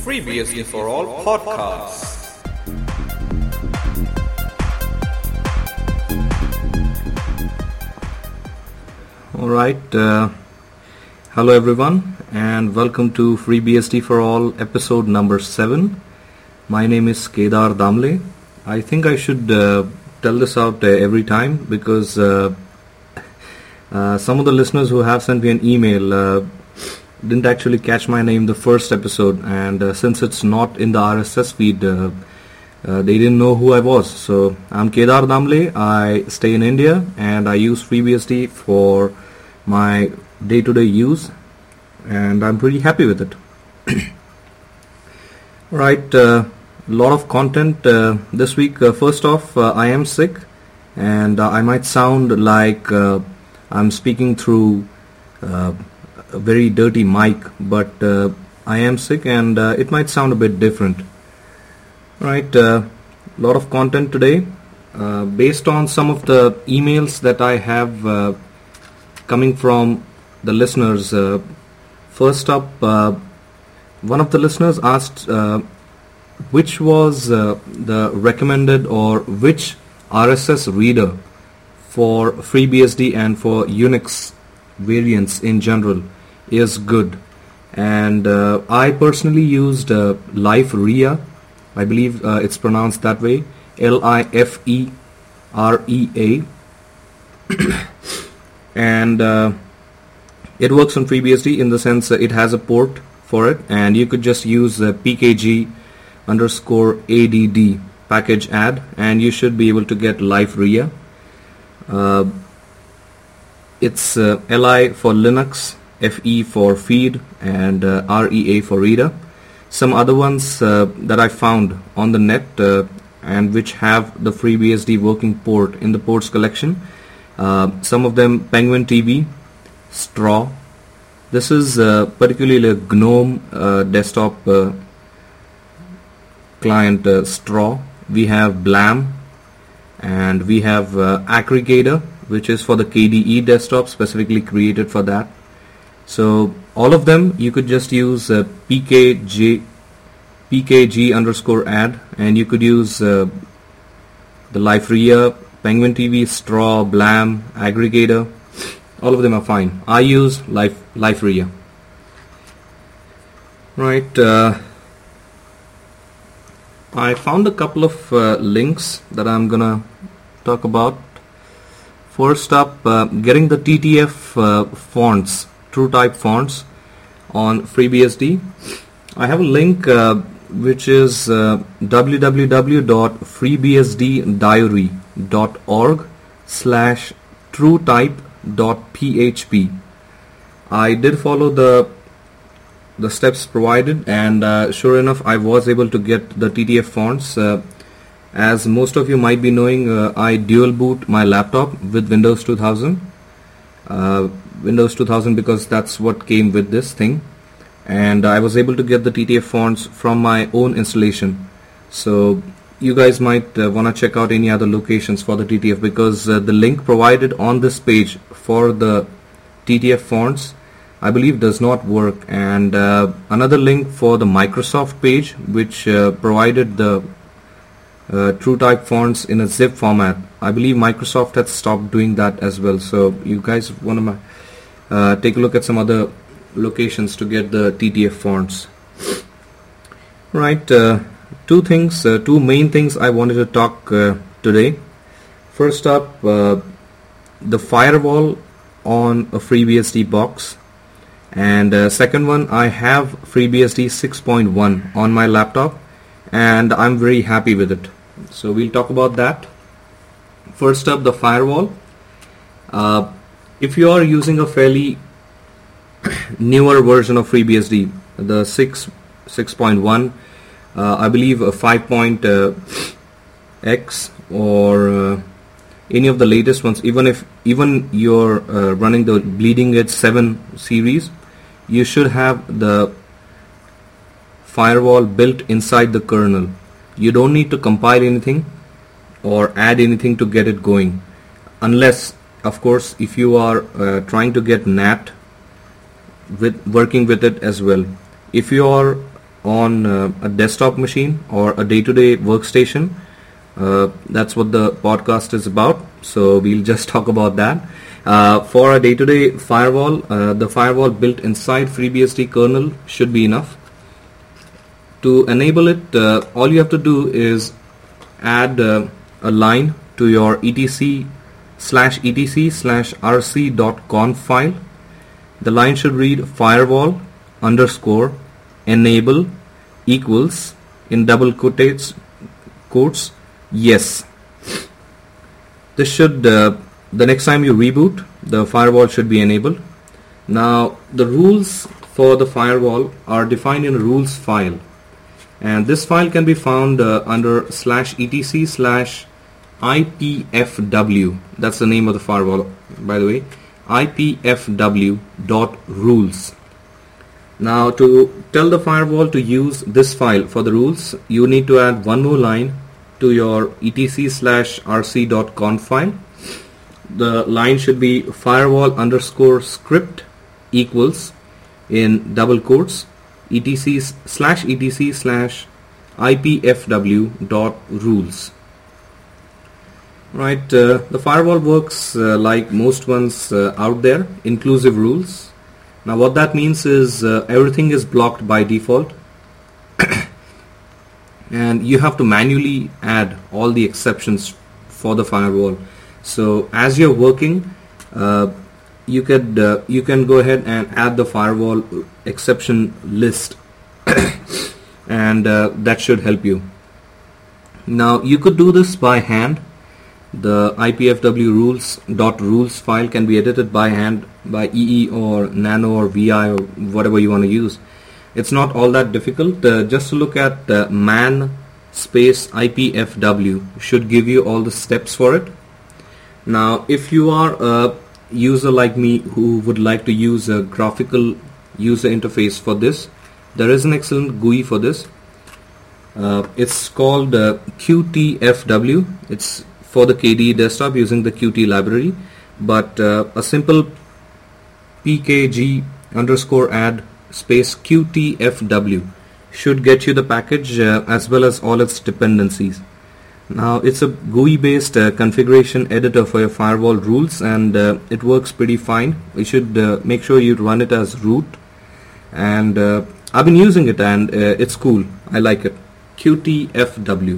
FreeBSD for All podcast. All right. Hello everyone and welcome to FreeBSD for All episode number 7. My name is Kedar Damle. I think I should tell this out every time because some of the listeners who have sent me an email didn't actually catch my name the first episode, and since it's not in the RSS feed, they didn't know who I was. So I'm Kedar Damle. I stay in India and I use FreeBSD for my day-to-day use, and I'm pretty happy with it. Right, a lot of content this week. First off, I am sick, and I might sound like I'm speaking through a very dirty mic, but I am sick and it might sound a bit different. Right, a lot of content today based on some of the emails that I have coming from the listeners. First up, one of the listeners asked which was the recommended or which RSS reader for FreeBSD and for Unix variants in general is good, and I personally used LifeRea. I believe it's pronounced that way, LIFEREA, and it works on FreeBSD in the sense it has a port for it, and you could just use PKG_ADD package add and you should be able to get LifeRea. It's LI for Linux, FE for feed, and REA for reader. Some other ones that I found on the net and which have the FreeBSD working port in the ports collection. Some of them: Penguin TV, Straw. This is particularly a GNOME desktop client, Straw. We have Blam, and we have Aggregator, which is for the KDE desktop, specifically created for that. So all of them you could just use PKG_add, and you could use the LifeRea, Penguin TV, Straw, Blam, Aggregator. All of them are fine. I use LifeRea. Right. I found a couple of links that I'm gonna talk about. First up, getting the TTF fonts, TrueType fonts on FreeBSD. I have a link which is www.freebsddiary.org/truetype.php. I did follow the steps provided, and sure enough I was able to get the TTF fonts. As most of you might be knowing, I dual boot my laptop with Windows 2000. Windows 2000 because that's what came with this thing, and I was able to get the TTF fonts from my own installation. So you guys might want to check out any other locations for the TTF, because the link provided on this page for the TTF fonts I believe does not work, and another link for the Microsoft page which provided the TrueType fonts in a zip format. I believe Microsoft has stopped doing that as well, so you guys want to take a look at some other locations to get the TTF fonts. Right, two main things I wanted to talk today. First up, the firewall on a FreeBSD box, and second one, I have FreeBSD 6.1 on my laptop and I'm very happy with it. So we'll talk about that. First up, the firewall. If you are using a fairly newer version of FreeBSD, the 6.1, I believe a 5.x or any of the latest ones, even you're running the Bleeding Edge 7 series, you should have the firewall built inside the kernel. You don't need to compile anything or add anything to get it going, unless of course if you are trying to get NAT with working with it as well. If you are on a desktop machine or a day-to-day workstation. That's what the podcast is about, so we'll just talk about that. For a day-to-day firewall, the firewall built inside FreeBSD kernel should be enough. To enable it, all you have to do is add a line to your etc/rc.conf file. The line should read firewall _ enable equals in double quotes yes. This should the next time you reboot, the firewall should be enabled. Now the rules for the firewall are defined in a rules file, and this file can be found under /etc/ipfw. That's the name of the firewall, by the way, ipfw.rules. Now to tell the firewall to use this file for the rules, you need to add one more line to your etc/rc.conf file. The line should be firewall _ script equals in double quotes etc/ipfw.rules. Right, the firewall works like most ones out there, inclusive rules. Now what that means is everything is blocked by default and you have to manually add all the exceptions for the firewall. So as you're working, you can go ahead and add the firewall exception list and that should help you. Now you could do this by hand. The ipfw rules file can be edited by hand by EE or Nano or VI or whatever you want to use. It's not all that difficult. Just to look at man space ipfw should give you all the steps for it. Now if you are a user like me who would like to use a graphical user interface for this, there is an excellent GUI for this. It's called QTFW. It's for the KDE desktop using the Qt library, but a simple pkg_add space QTFW should get you the package as well as all its dependencies. Now it's a GUI based configuration editor for your firewall rules, and it works pretty fine. You should make sure you run it as root, and I've been using it and it's cool. I like it. QTFW.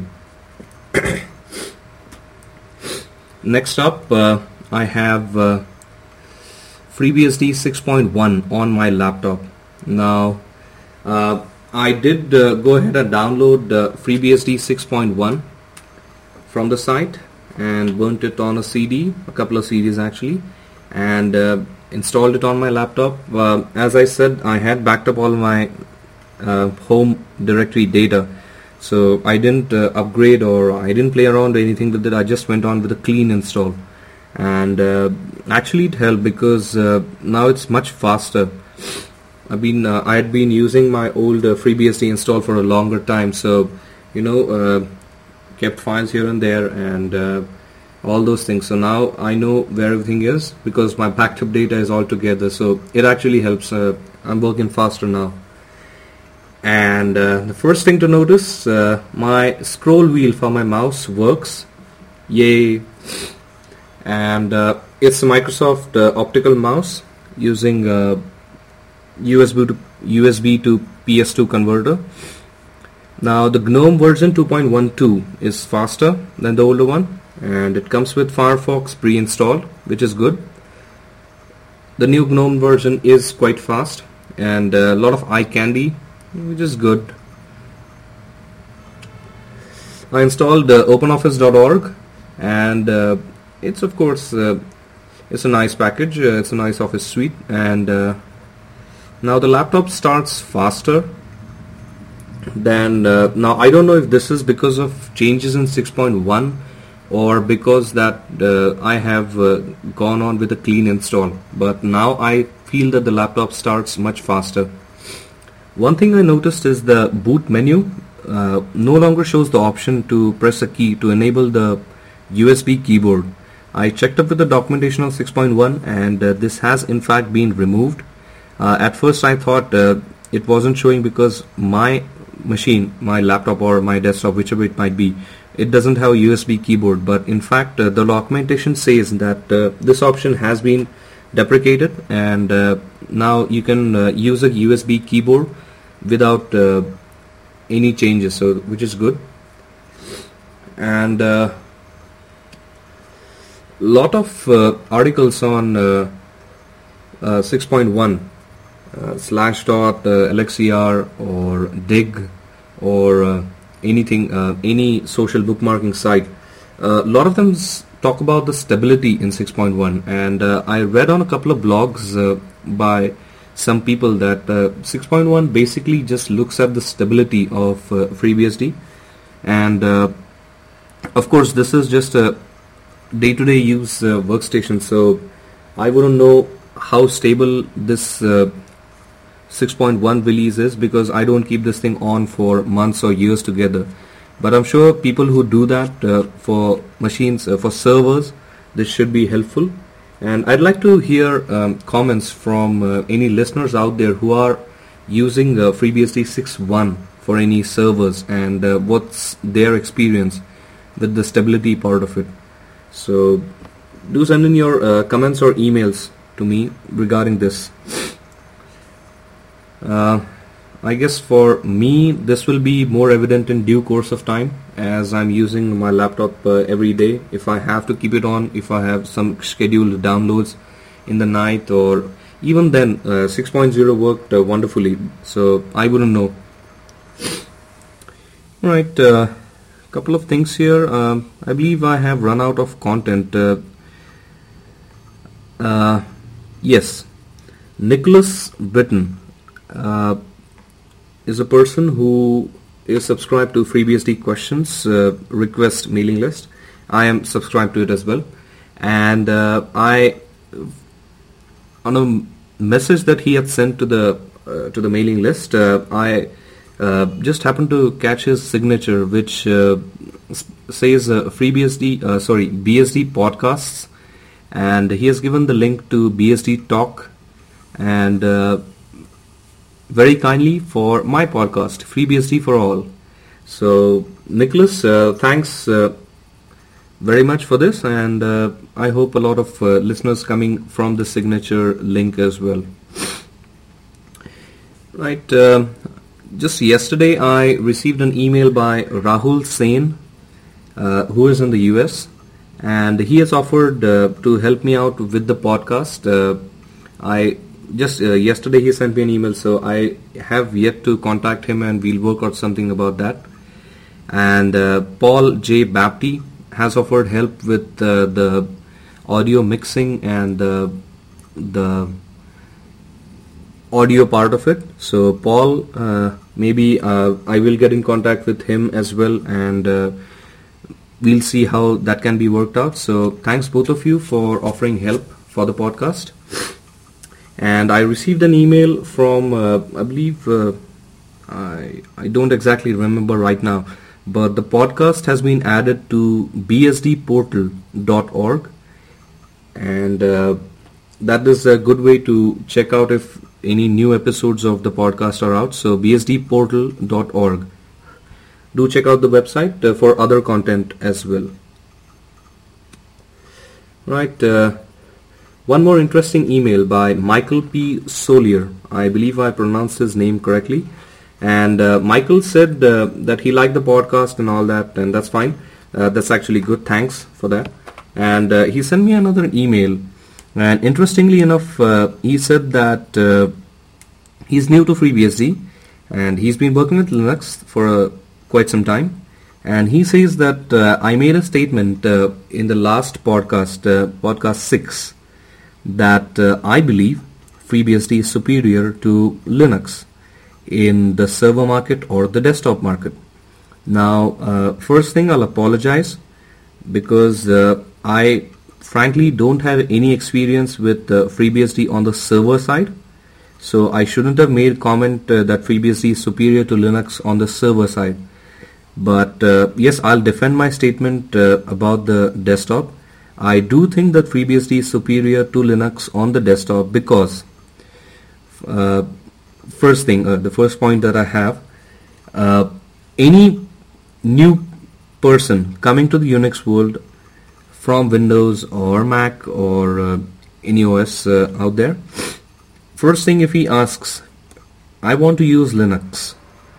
Next up, I have FreeBSD 6.1 on my laptop. Now I did go ahead and download FreeBSD 6.1 from the site and burnt it on a CD, a couple of CDs actually, and installed it on my laptop. As I said, I had backed up all my home directory data, so I didn't upgrade or I didn't play around or anything with it. I just went on with a clean install, and actually it helped because now it's much faster. I had been using my old FreeBSD install for a longer time, so kept files here and there and all those things. So now I know where everything is because my backed up data is all together, so it actually helps. I'm working faster now. And the first thing to notice, my scroll wheel for my mouse works. Yay! And it's a Microsoft optical mouse using USB to PS2 converter. Now the GNOME version 2.12 is faster than the older one, and it comes with Firefox pre-installed, which is good. The new GNOME version is quite fast and a lot of eye candy, which is good. I installed OpenOffice.org, and it's of course it's a nice package. It's a nice Office suite, and now the laptop starts faster than now. I don't know if this is because of changes in 6.1 or because that I have gone on with a clean install, but now I feel that the laptop starts much faster. One thing I noticed is the boot menu no longer shows the option to press a key to enable the USB keyboard. I checked up with the documentation of 6.1, and this has in fact been removed. At first I thought it wasn't showing because my machine, my laptop or my desktop, whichever it might be, it doesn't have a USB keyboard. But in fact, the documentation says that this option has been deprecated, and now you can use a USB keyboard without any changes, so which is good. And lot of articles on 6.1 Slashdot, LXCR or Dig or anything, any social bookmarking site. A lot of them talk about the stability in 6.1, and I read on a couple of blogs by some people that 6.1 basically just looks at the stability of FreeBSD, and of course this is just a day-to-day use workstation, so I wouldn't know how stable this 6.1 release is, because I don't keep this thing on for months or years together. But I'm sure people who do that for machines, for servers, this should be helpful. And I'd like to hear comments from any listeners out there who are using FreeBSD 6.1 for any servers, and what's their experience with the stability part of it. So do send in your comments or emails to me regarding this. I guess for me this will be more evident in due course of time, as I'm using my laptop every day. If I have to keep it on, if I have some scheduled downloads in the night, or even then 6.0 worked wonderfully, so I wouldn't know. Alright, couple of things here. I believe I have run out of content. Yes, Nicholas Britton is a person who is subscribed to FreeBSD Questions request mailing list. I am subscribed to it as well, and I, on a message that he had sent to the mailing list, I just happened to catch his signature, which says BSD podcasts, and he has given the link to BSD Talk, and very kindly for my podcast, FreeBSD for All. So Nicholas, thanks very much for this, and I hope a lot of listeners coming from the signature link as well. Right, just yesterday I received an email by Rahul Sen, who is in the US, and he has offered to help me out with the podcast. Yesterday he sent me an email, so I have yet to contact him, and we'll work out something about that. And Paul J. Bapty has offered help with the audio mixing and the audio part of it. So Paul, maybe I will get in contact with him as well, and we'll see how that can be worked out. So thanks both of you for offering help for the podcast. And I received an email from, I believe, I don't exactly remember right now, but the podcast has been added to bsdportal.org, and that is a good way to check out if any new episodes of the podcast are out. So bsdportal.org. Do check out the website for other content as well. Right. One more interesting email by Michael P. Solier. I believe I pronounced his name correctly. And Michael said that he liked the podcast and all that, and that's fine. That's actually good. Thanks for that. And he sent me another email. And interestingly enough, he said that he's new to FreeBSD, and he's been working with Linux for quite some time. And he says that I made a statement in the last podcast, podcast 6, that I believe FreeBSD is superior to Linux in the server market or the desktop market. Now, first thing, I'll apologize because I frankly don't have any experience with FreeBSD on the server side, so I shouldn't have made comment that FreeBSD is superior to Linux on the server side. But yes, I'll defend my statement about the desktop. I do think that FreeBSD is superior to Linux on the desktop because the first point that I have Any new person coming to the Unix world from Windows or Mac or any OS out there, first thing if he asks, I want to use Linux,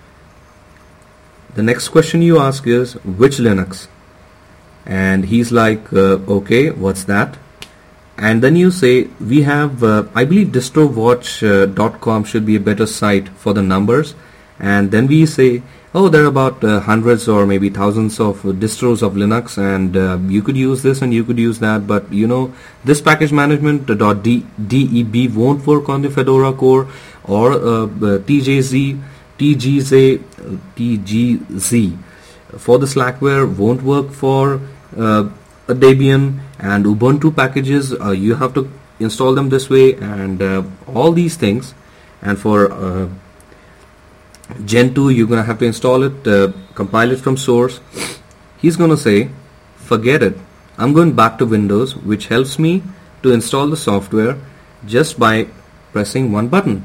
the next question you ask is, which Linux? And he's like, okay, what's that? And then you say, we have, I believe distrowatch.com should be a better site for the numbers. And then we say, oh, there are about hundreds or maybe thousands of distros of Linux, and you could use this and you could use that, but you know, this package management .deb won't work on the Fedora core, or TGZ for the Slackware won't work for a Debian, and Ubuntu packages, you have to install them this way, and all these things. And for Gentoo, you're going to have to install it, compile it from source. He's going to say, forget it, I'm going back to Windows, which helps me to install the software just by pressing one button.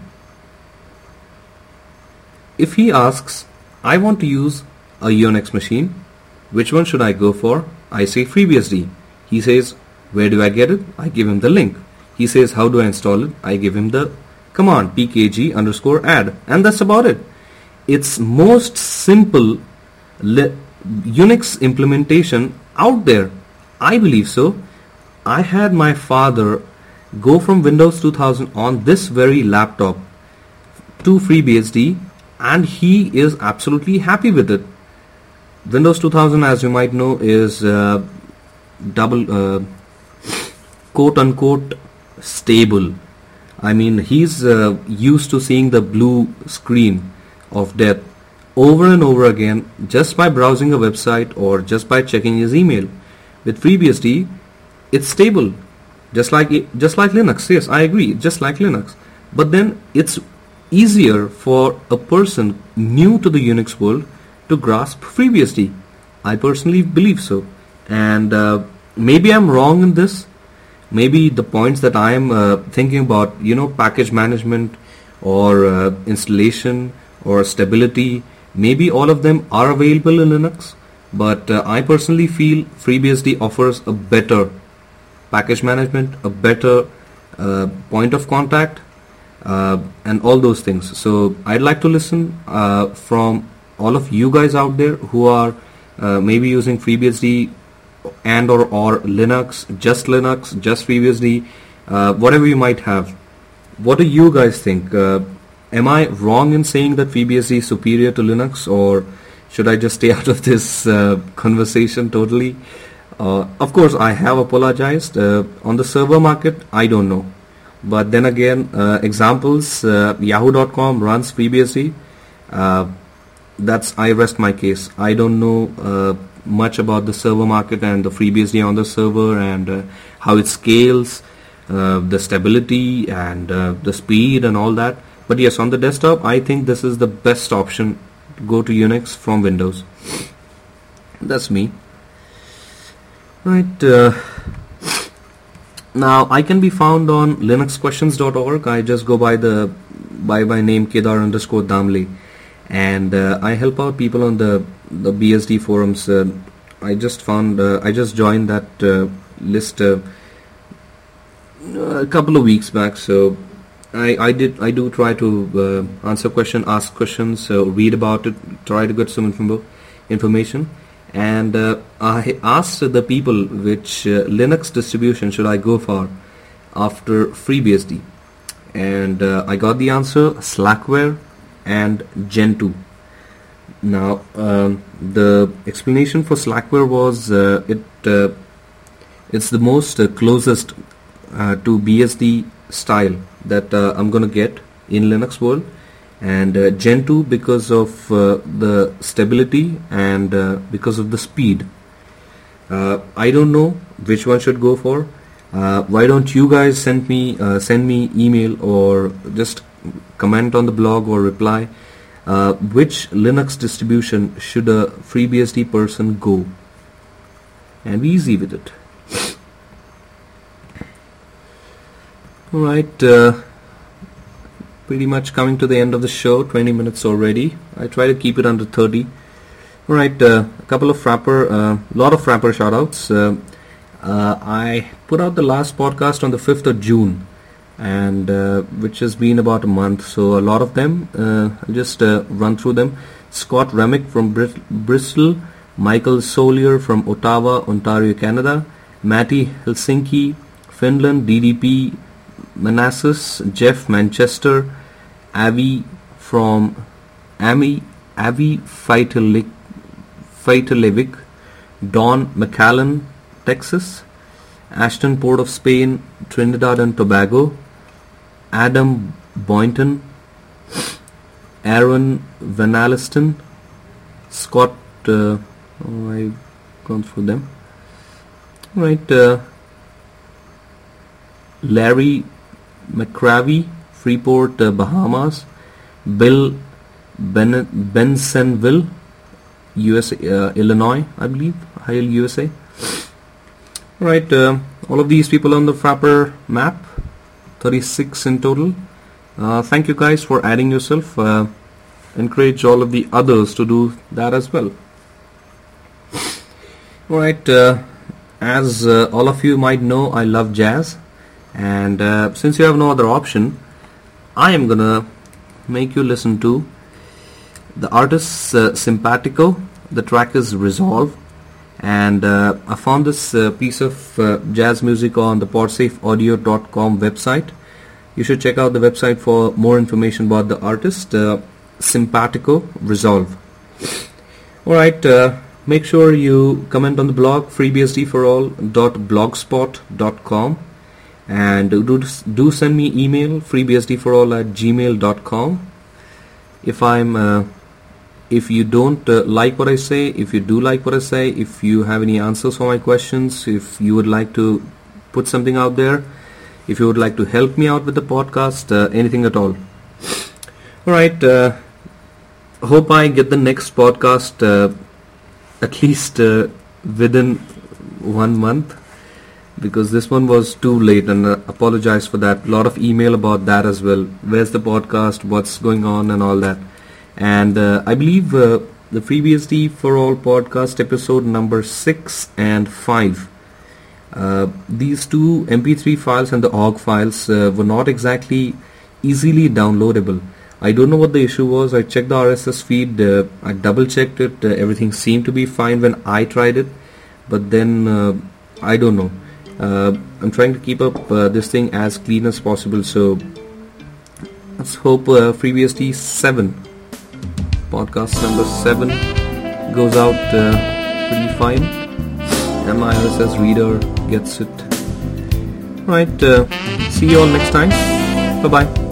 If he asks, I want to use a Unix machine, which one should I go for? I say FreeBSD. He says, where do I get it? I give him the link. He says, how do I install it? I give him the command pkg_add, and that's about it. It's most simple Unix implementation out there. I believe so. I had my father go from Windows 2000 on this very laptop to FreeBSD, and he is absolutely happy with it. Windows 2000, as you might know, is double quote unquote stable. I mean, he's used to seeing the blue screen of death over and over again just by browsing a website or just by checking his email. With FreeBSD, it's stable, just like Linux. Yes, I agree, just like Linux. But then it's easier for a person new to the Unix world to grasp FreeBSD. I personally believe so, and maybe I'm wrong in this. Maybe the points that I am thinking about, you know, package management or installation or stability, maybe all of them are available in Linux, but I personally feel FreeBSD offers a better package management, a better point of contact, and all those things. So I'd like to listen from all of you guys out there who are maybe using FreeBSD and or Linux, just FreeBSD, whatever you might have. What do you guys think? Am I wrong in saying that FreeBSD is superior to Linux, or should I just stay out of this conversation totally? Of course, I have apologized. On the server market, I don't know. But then again, examples, Yahoo.com runs FreeBSD. I rest my case. I don't know much about the server market and the FreeBSD on the server and how it scales, the stability and the speed and all that. But yes, on the desktop, I think this is the best option to go to Unix from Windows. That's me. Right. Now, I can be found on linuxquestions.org. I just go by my name Kedar_Damle, and I help out people on the BSD forums. I just joined that list a couple of weeks back. So I do try to answer questions, ask questions, read about it, try to get some information. And I asked the people which Linux distribution should I go for after FreeBSD, and I got the answer: Slackware and Gentoo. Now the explanation for Slackware was it's the most closest to BSD style that I'm gonna get in Linux world, and Gentoo because of the stability and because of the speed. I don't know which one should go for. Why don't you guys send me email or just comment on the blog or reply which Linux distribution should a FreeBSD person go, and be easy with it. Alright, pretty much coming to the end of the show. 20 minutes already. I try to keep it under 30. Alright, a couple of lot of Frapper shoutouts. I put out the last podcast on the 5th of June, and which has been about a month, so a lot of them, I'll just run through them. Scott Remick from Bristol, Michael Solier from Ottawa, Ontario, Canada, Matty Helsinki, Finland, DDP, Manassas, Jeff Manchester, Avi Faitalevic, Don McAllen, Texas, Ashton, Port of Spain, Trinidad and Tobago, Adam Boynton, Aaron Van Alliston, Scott, I've gone through them. Right, Larry McCravey, Freeport, Bahamas, Bill Bensonville, USA, Illinois, I believe, Hale, USA. Right, all of these people on the Frapper map, 36 in total. Thank you guys for adding yourself. Encourage all of the others to do that as well. Alright, as all of you might know, I love jazz, and since you have no other option, I am gonna make you listen to the artist Simpatico. The track is Resolve, and I found this piece of jazz music on the podsafeaudio.com website. You should check out the website for more information about the artist. Simpatico, Resolve. Alright, make sure you comment on the blog freebsdforall.blogspot.com, and do send me email freebsdforall@gmail.com. If you don't like what I say, if you do like what I say, if you have any answers for my questions, if you would like to put something out there, if you would like to help me out with the podcast, anything at all. Alright, hope I get the next podcast at least within 1 month, because this one was too late, and apologize for that. A lot of email about that as well. Where's the podcast, what's going on, and all that. And I believe the FreeBSD for All podcast episode number 6 and 5, these two MP3 files and the OGG files were not exactly easily downloadable. I don't know what the issue was. I checked the RSS feed, I double checked it, everything seemed to be fine when I tried it, but then I don't know. I'm trying to keep up this thing as clean as possible, so let's hope FreeBSD 7, podcast number 7, goes out pretty fine, and my RSS reader gets it. Right, see you all next time. Bye bye.